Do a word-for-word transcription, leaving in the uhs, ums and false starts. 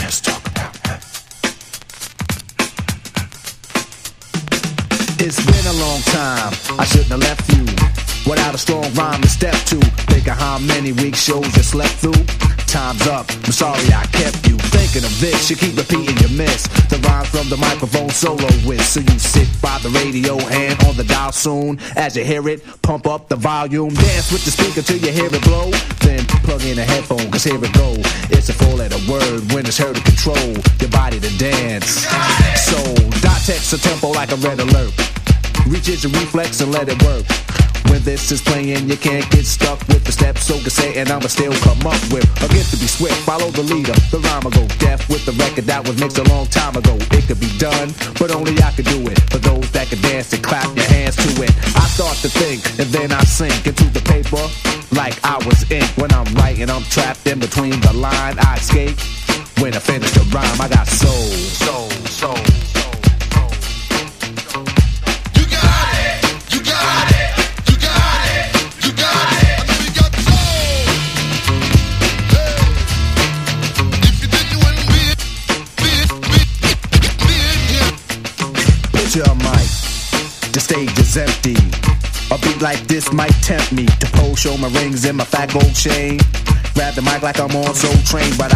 Let's talk about that. It's been a long time, I shouldn't have left you without a strong rhyme to step to. Think of how many week shows you slept through. Time's up, I'm sorry I kept you thinking of this. You keep repeating your miss the rhyme from the microphone solo with. So you sit by the radio, hand on the dial soon. As you hear it, pump up the volume. Dance with the speaker till you hear it blow. Then plug in a headphone, cause here it go. It's a four letter word when it's heard to control your body to dance. So dot text a tempo like a red alert. Reach your reflex and let it work. When this is playing, you can't get stuck with the steps, so can say, and I'ma still come up with a gift to be swift. Follow the leader, the rhyme will go deaf with the record that was mixed a long time ago. It could be done, but only I could do it. For those that can dance and clap your hands to it. I start to think, and then I sink into the paper like I was ink. When I'm writing, I'm trapped in between the line. I escape when I finish the rhyme. I got soul, soul, soul. Your mic, the stage is empty. A beat like this might tempt me to pose, show my rings and my fat gold chain. Grab the mic like I'm on Soul Train, but I